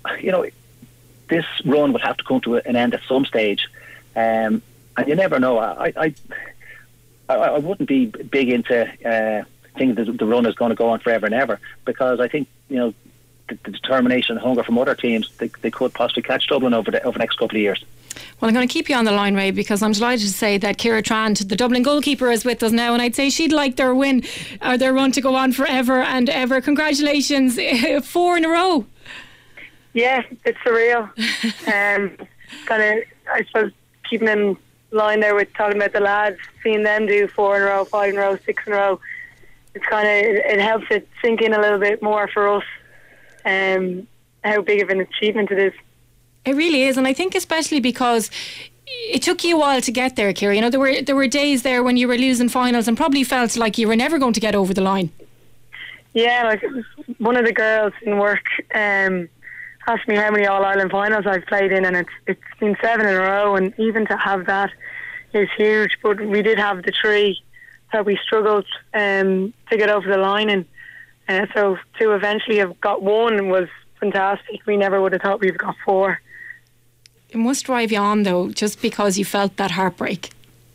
run will have to come to an end at some stage. And you never know. I wouldn't be big into thinking that the run is going to go on forever and ever, because I think, you know, the determination and hunger from other teams, they could possibly catch Dublin over the next couple of years. Well, I'm going to keep you on the line, Ray, because I'm delighted to say that Ciara Trant, the Dublin goalkeeper, is with us now, and I'd say she'd like their run to go on forever and ever. Congratulations, 4 in a row. Yeah, it's surreal. Kind of, I suppose, keeping in line there with talking about the lads, seeing them do 4 in a row, 5 in a row, 6 in a row. It's kind of, it helps it sink in a little bit more for us. How big of an achievement it is. It really is, and I think especially because it took you a while to get there, Ciara. You know, there were days there when you were losing finals and probably felt like you were never going to get over the line. Yeah, like one of the girls in work asked me how many All-Ireland finals I've played in, and it's been 7 in a row, and even to have that is huge. But we did have the 3 that we struggled to get over the line, and so to eventually have got 1 was fantastic. We never would have thought we'd got 4. It must drive you on, though, just because you felt that heartbreak.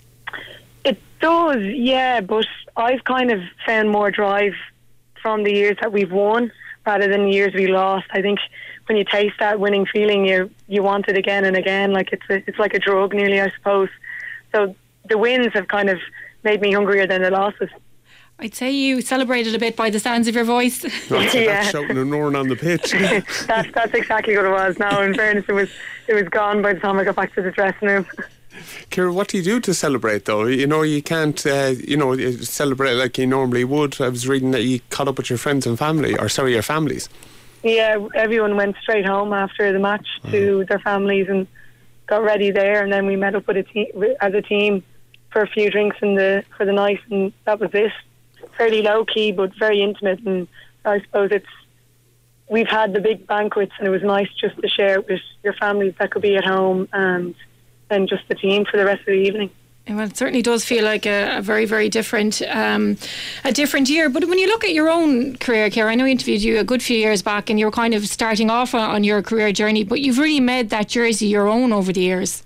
It does, yeah, but I've kind of found more drive from the years that we've won rather than the years we lost. I think when you taste that winning feeling, you want it again and again. Like it's like a drug, nearly, I suppose. So the wins have kind of made me hungrier than the losses. I'd say you celebrated a bit by the sounds of your voice. That's shouting and roaring on the pitch. That's exactly what it was. Now, in fairness, it was gone by the time I got back to the dressing room. Ciara, what do you do to celebrate, though? You know, you can't, celebrate like you normally would. I was reading that you caught up with your friends and family, your families. Yeah, everyone went straight home after the match to their families and got ready there, and then we met up with as a team for a few drinks for the night, and that was it. Fairly low key, but very intimate, and I suppose we've had the big banquets, and it was nice just to share it with your families that could be at home, and then just the team for the rest of the evening. Well, it certainly does feel like a very, very different year. But when you look at your own career, Ciara, I know I interviewed you a good few years back, and you were kind of starting off on your career journey, but you've really made that jersey your own over the years.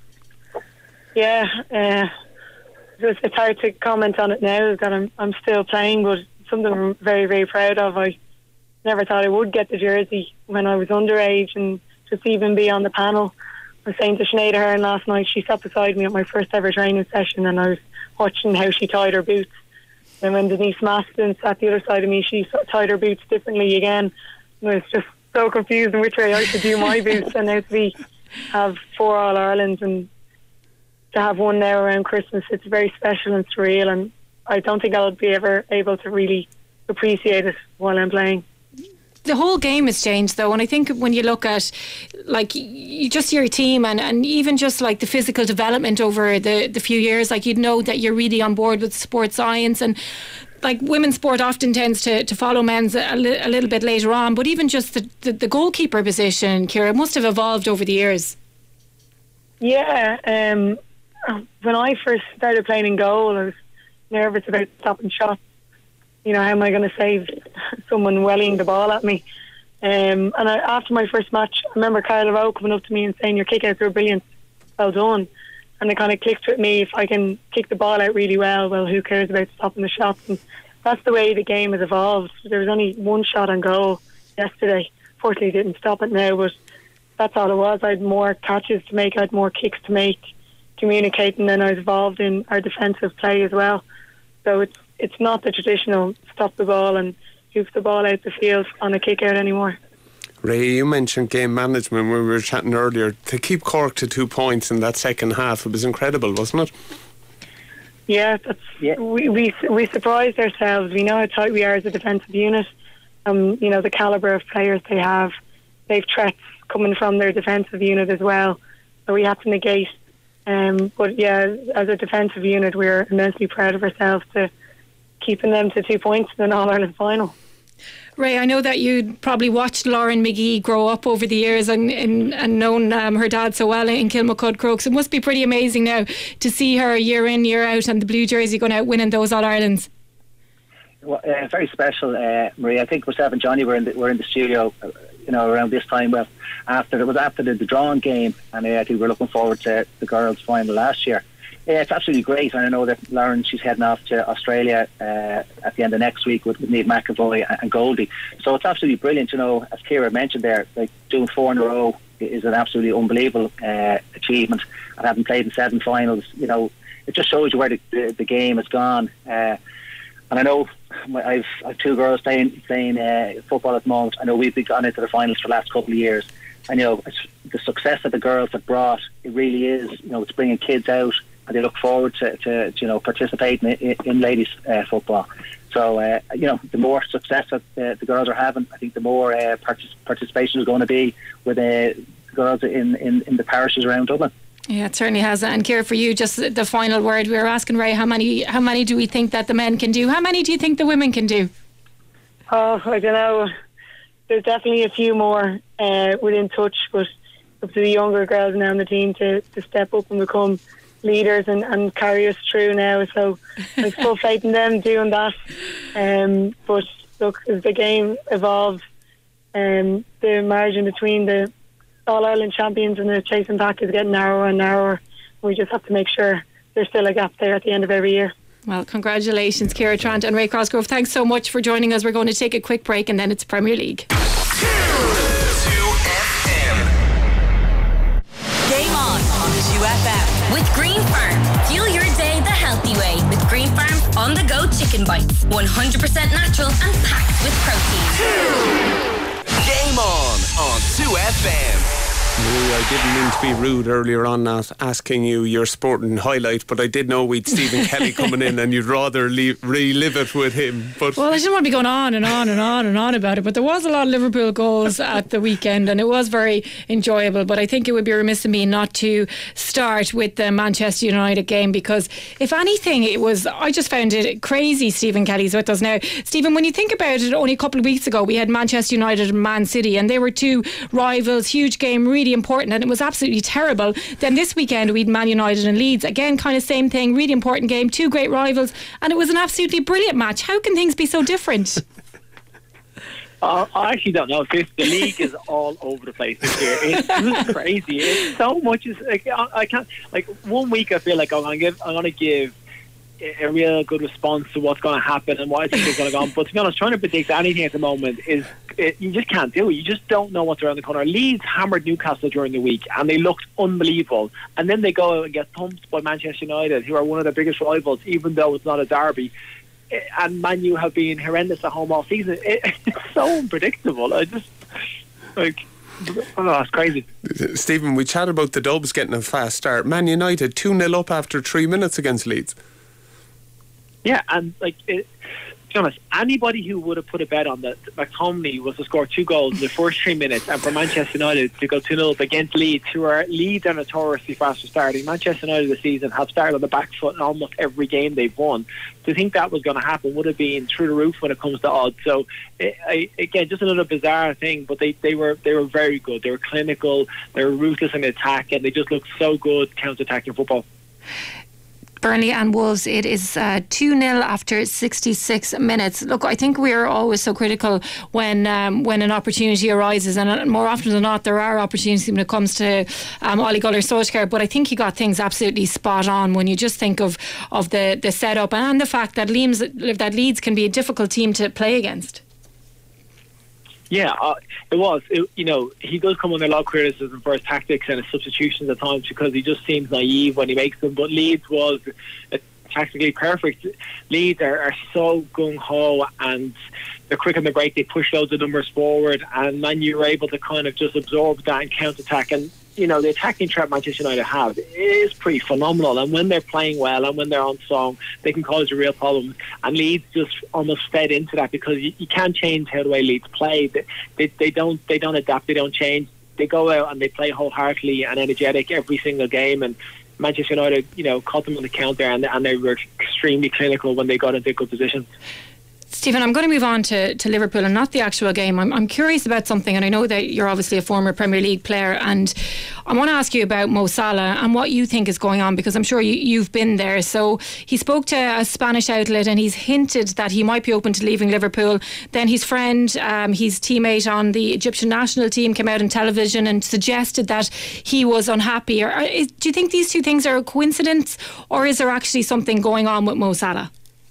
Yeah, it's hard to comment on it now that I'm still playing, but something I'm very, very proud of. I never thought I would get the jersey when I was underage, and just even be on the panel. I was saying to Sinead Ahern last night, she sat beside me at my first ever training session, and I was watching how she tied her boots. And when Denise Maston sat the other side of me, she tied her boots differently again. And I was just so confused in which way I should do my boots. And now to have 4 All-Irelands and to have one now around Christmas, it's very special and surreal, and I don't think I'll be ever able to really appreciate it while I'm playing. The whole game has changed, though, and I think when you look at like just your team and even just like the physical development over the few years, like you'd know that you're really on board with sports science, and like women's sport often tends to follow men's a little bit later on, but even just the goalkeeper position, Ciara, must have evolved over the years. Yeah, when I first started playing in goal, I was nervous about stopping shots. You know, how am I going to save someone wellying the ball at me? After my first match, I remember Carla Rowe coming up to me and saying, your kick-outs are brilliant, well done. And it kind of clicked with me, if I can kick the ball out really well, who cares about stopping the shots? And that's the way the game has evolved. There was only 1 shot on goal yesterday. Fortunately, didn't stop it now, but that's all it was. I had more catches to make, I had more kicks to make, communicating, and I was involved in our defensive play as well. So it's not the traditional stop the ball and hoof the ball out the field on a kick out anymore. Ray, you mentioned game management when we were chatting earlier. To keep Cork to 2 points in that second half, it was incredible, wasn't it? Yeah, we surprised ourselves. We know how tight we are as a defensive unit. You know, the calibre of players they have. They've threats coming from their defensive unit as well, so we have to negate. But yeah, as a defensive unit, we're immensely proud of ourselves to keeping them to 2 points in an All-Ireland final. Ray, I know that you'd probably watched Lauren McGee grow up over the years and known her dad so well in Kilmacud Crokes. It must be pretty amazing now to see her year in, year out, and the blue jersey going out winning those All-Irelands. Well, very special, Marie. I think myself and Johnny were in the studio, around this time. Well, after the drawn game, and I think we're looking forward to the girls' final last year. Yeah, it's absolutely great, and I know that Lauren, she's heading off to Australia at the end of next week with Niamh McAvoy and Goldie. So it's absolutely brilliant, as Ciara mentioned there, like doing 4 in a row is an absolutely unbelievable achievement, and having played in 7 finals, it just shows you where the game has gone. And I know I've 2 girls playing football at the moment. I know we've gone into the finals for the last couple of years, and it's the success that the girls have brought. It really is, it's bringing kids out, and they look forward to participating in ladies football. So the more success that the girls are having, I think the more participation is going to be with the girls in the parishes around Dublin. Yeah, it certainly has. And Ciara, for you, just the final word. We were asking Ray how many do we think that the men can do? How many do you think the women can do? Oh, I don't know. There's definitely a few more within touch, but up to the younger girls now in the team to step up and become leaders and carry us through now. So I full faith in them doing that. But look, as the game evolves, the margin between the All-Ireland champions and the chasing pack is getting narrower and narrower. We just have to make sure there's still a gap there at the end of every year. Well, congratulations, Ciara Trant and Ray Cosgrove. Thanks so much for joining us. We're going to take a quick break and then it's Premier League. 2 FM. Game on 2 FM. With Green Farm. Fuel your day the healthy way with Green Farm's on-the-go chicken bites. 100% natural and packed with protein. Game on 2 FM. I didn't mean to be rude earlier on, not asking you your sporting highlight, but I did know we'd Stephen Kelly coming in and you'd rather relive it with him. But well, I didn't want to be going on and on and on and on about it, but there was a lot of Liverpool goals at the weekend and it was very enjoyable. But I think it would be remiss of me not to start with the Manchester United game, because if anything, I just found it crazy. Stephen Kelly's with us now. Stephen, when you think about it, only a couple of weeks ago we had Manchester United and Man City, and they were 2 rivals, huge game, really important, and it was absolutely terrible. Then this weekend we had Man United and Leeds, again kind of same thing, really important game, 2 great rivals, and it was an absolutely brilliant match. How can things be so different? I actually don't know. The league is all over the place this year. It's crazy. It's so much. I can't. Like 1 week, I feel like I'm going to give a real good response to what's going to happen and what I think is going to go on. But to be honest, trying to predict anything at the moment you just can't do it. You just don't know what's around the corner. Leeds hammered Newcastle during the week and they looked unbelievable. And then they go and get thumped by Manchester United, who are one of their biggest rivals, even though it's not a derby. And Man U have been horrendous at home all season. It's so unpredictable. It's crazy. Stephen, we chatted about the Dubs getting a fast start. Man United 2-0 up after 3 minutes against Leeds. Yeah, and to be honest, anybody who would have put a bet on that McTominay was to score 2 goals in the first 3 minutes, and for Manchester United to go 2-0 up against Leeds, who are Leeds are notoriously fast for starting. Manchester United this season have started on the back foot in almost every game they've won. To think that was going to happen would have been through the roof when it comes to odds. So again, just another bizarre thing, but they were very good. They were clinical, they were ruthless in attack, and they just looked so good counter-attacking football. Burnley and Wolves, it is 2-0 after 66 minutes. Look, I think we're always so critical when an opportunity arises, and more often than not there are opportunities when it comes to Ole Gunnar Solskjaer, but I think he got things absolutely spot on when you just think of the setup and the fact that Leeds can be a difficult team to play against. Yeah, it was. He does come under a lot of criticism for his tactics and his substitutions at times because he just seems naive when he makes them. But Leeds was tactically perfect. Leeds are so gung-ho and they're quick on the break. They push loads of numbers forward, and Man U were able to kind of just absorb that and counter-attack. And the attacking threat Manchester United have is pretty phenomenal, and when they're playing well and when they're on song, they can cause a real problem. And Leeds just almost fed into that because you can't change how the way Leeds play. They don't adapt, they don't change. They go out and they play wholeheartedly and energetic every single game, and Manchester United caught them on the counter, and they were extremely clinical when they got into good positions. Stephen, I'm going to move on to Liverpool and not the actual game. I'm curious about something, and I know that you're obviously a former Premier League player, and I want to ask you about Mo Salah and what you think is going on, because I'm sure you've been there. So he spoke to a Spanish outlet and he's hinted that he might be open to leaving Liverpool. Then his friend, his teammate on the Egyptian national team, came out on television and suggested that he was unhappy. Do you think these two things are a coincidence, or is there actually something going on with Mo Salah?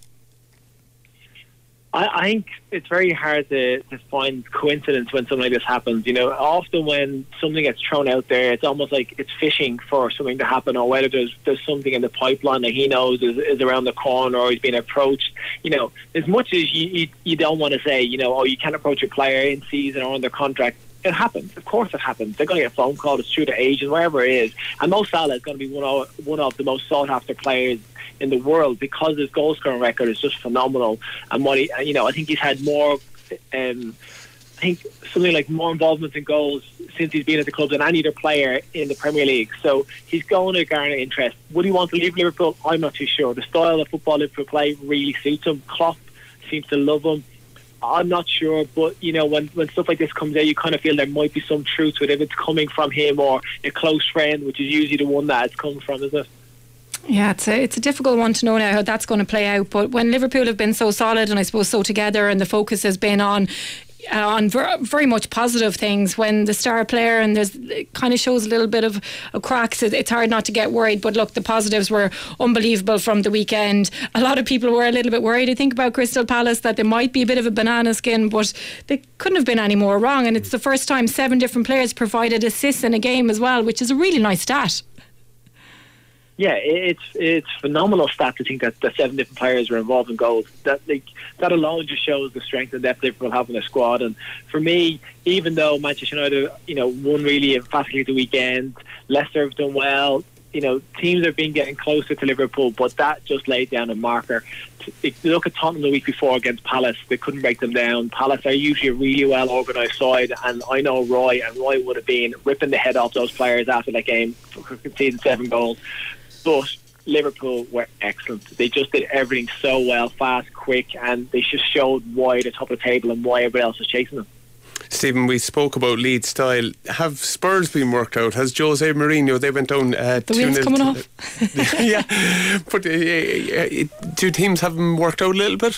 I think it's very hard to find coincidence when something like this happens. You know, often when something gets thrown out there, it's almost like it's fishing for something to happen, or whether there's something in the pipeline that he knows is around the corner, or he's being approached. You know, as much as you don't want to say, you know, oh, you can't approach a player in season or under contract. It happens. Of course it happens. They're going to get a phone call. It's through the agent, wherever it is. And Mo Salah is going to be one of the most sought-after players in the world, because his goal-scoring record is just phenomenal. And what I think he's had more, I think something like more involvement in goals since he's been at the club than any other player in the Premier League. So he's going to garner interest. Would he want to leave Liverpool? I'm not too sure. The style of football Liverpool play really suits him. Klopp seems to love him. I'm not sure, but you know, when stuff like this comes out, you kind of feel there might be some truth to it, if it's coming from him or a close friend, which is usually the one that it's come from, isn't it? Yeah, it's a difficult one to know now how that's going to play out. But when Liverpool have been so solid and I suppose so together, and the focus has been on very much positive things, when the star player and it kind of shows a little bit of cracks, it's hard not to get worried. But look, the positives were unbelievable from the weekend. A lot of people were a little bit worried, I think, about Crystal Palace, that they might be a bit of a banana skin, but they couldn't have been any more wrong. And it's the first time 7 different players provided assists in a game as well, which is a really nice stat. Yeah, it's phenomenal stat to think that 7 different players were involved in goals. That alone just shows the strength and depth Liverpool have in their squad. And for me, even though Manchester United, you know, won really emphatically at the weekend, Leicester have done well. You know, teams have been getting closer to Liverpool, but that just laid down a marker. If you look at Tottenham the week before against Palace, they couldn't break them down. Palace are usually a really well organised side, and I know Roy would have been ripping the head off those players after that game for conceding 7 goals. But Liverpool were excellent. They just did everything so well, fast, quick, and they just showed why they're top of the table and why everybody else is chasing them. Stephen, we spoke about Leeds' style. Have Spurs been worked out? Has Jose Mourinho, they went down 2-0. The wheels coming off. Yeah, but do teams have them worked out a little bit?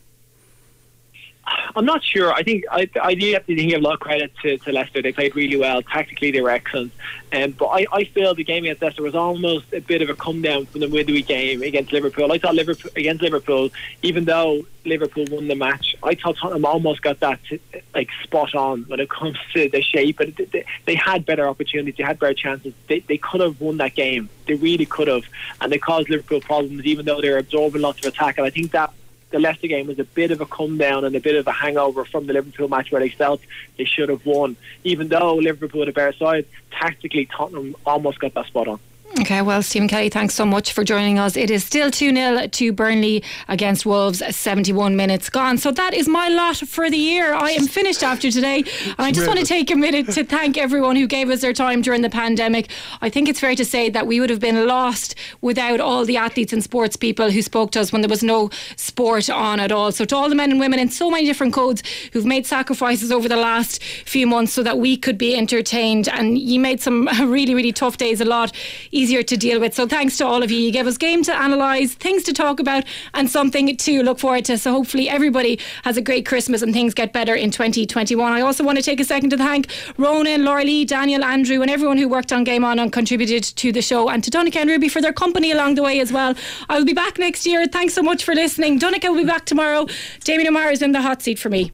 I'm not sure. I think I do have to give a lot of credit to Leicester. They played really well. Tactically, they were excellent. But I feel the game against Leicester was almost a bit of a come down from the midweek game against Liverpool. I thought against Liverpool, even though Liverpool won the match, I thought Tottenham almost got that spot on when it comes to the shape. But they had better opportunities. They had better chances. They could have won that game. They really could have. And they caused Liverpool problems, even though they were absorbing lots of attack. And I think that the Leicester game was a bit of a come down and a bit of a hangover from the Liverpool match, where they felt they should have won. Even though Liverpool had a better side, tactically Tottenham almost got that spot on. Okay, well, Stephen Kelly, thanks so much for joining us. It is still 2-0 to Burnley against Wolves, 71 minutes gone. So that is my lot for the year. I am finished after today, and I just want to take a minute to thank everyone who gave us their time during the pandemic. I think it's fair to say that we would have been lost without all the athletes and sports people who spoke to us when there was no sport on at all. So to all the men and women in so many different codes who've made sacrifices over the last few months so that we could be entertained, and you made some really, really tough days a lot easier to deal with. So thanks to all of you. You gave us game to analyse, things to talk about, and something to look forward to. So hopefully everybody has a great Christmas and things get better in 2021. I also want to take a second to thank Ronan, Laura Lee, Daniel, Andrew, and everyone who worked on Game On and contributed to the show, and to Donncha and Ruby for their company along the way as well. I will be back next year. Thanks so much for listening. Donncha will be back tomorrow. Damien O'Meara is in the hot seat for me.